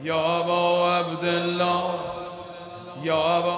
یا ابا عبدالله یا ابا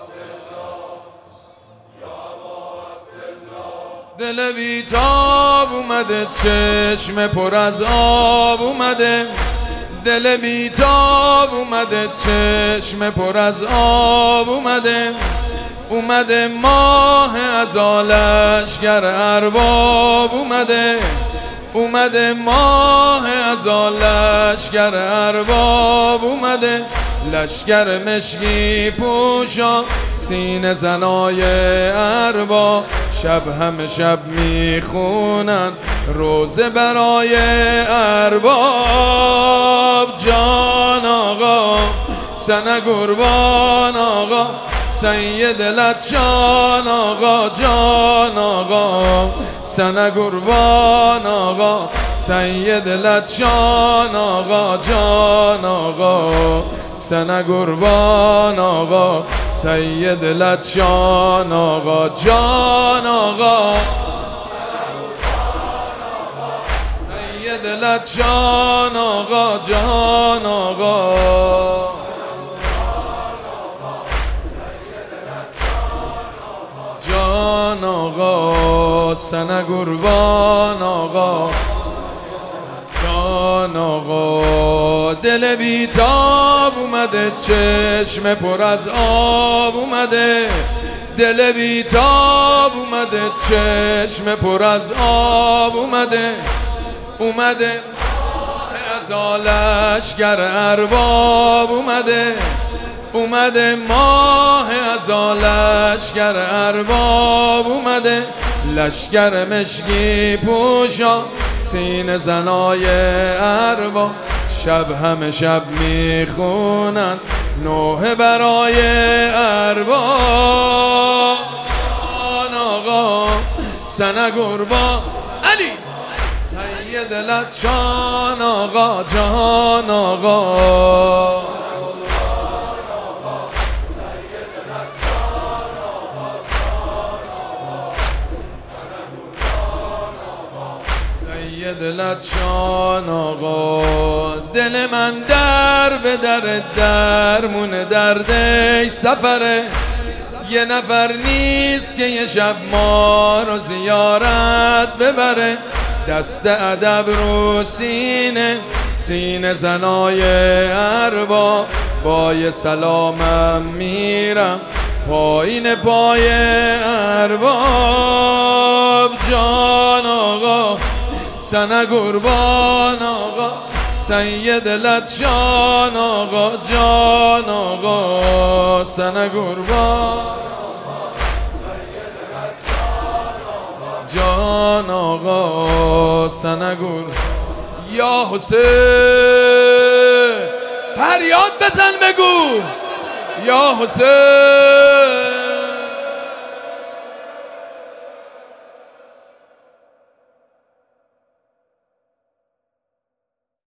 دل بیتاب اومده، چشم پر از آب اومده، دل بیتاب اومده، چشم پر از آب اومده، اومده ماه ازا لشگر ارباب اومده، اومده ماه ازا لشگر ارباب اومده، لشگر مشکی پوشا سینه زنای ارباب، شب همه شب میخونن روزه برای ارباب. جان آقا سنه قربان آقا سید لچان آقا، جان آقا سنه قربان آقا سید لچان آقا، جان آقا سنه قربان آقا سید لچان آقا، جان آقا سید لچان آقا، جان آقا جان آقا سنه قربان آقا، جان آقا دل بیتاب اومده، چشم پر از آب اومده، دل بیتاب اومده، چشم پر از آب اومده، اومده ازا لشگر ارباب اومده، اومده ماه ازا لشگر ارباب اومده، لشگر مشکی پوشا سینه زنای ارباب، شب همه شب میخونن نوحه برای ارباب. جان آقا سنه قربان علی سید لچان آقا، جان آقا سید لچان آقا، دل من در به در درمون دردش سفره، یه نفر نیست که یه شب ما رو زیارت ببره، دست ادب رو سینه سینه زنای ارباب، با یه سلامم میرم پایین پای ارباب. جان آقا سنه قربان آقا سید لچان آقا، جان آقا سنه قربان جان آقا سنه قربان. یا حسین فریاد بزن بگو یا حسین.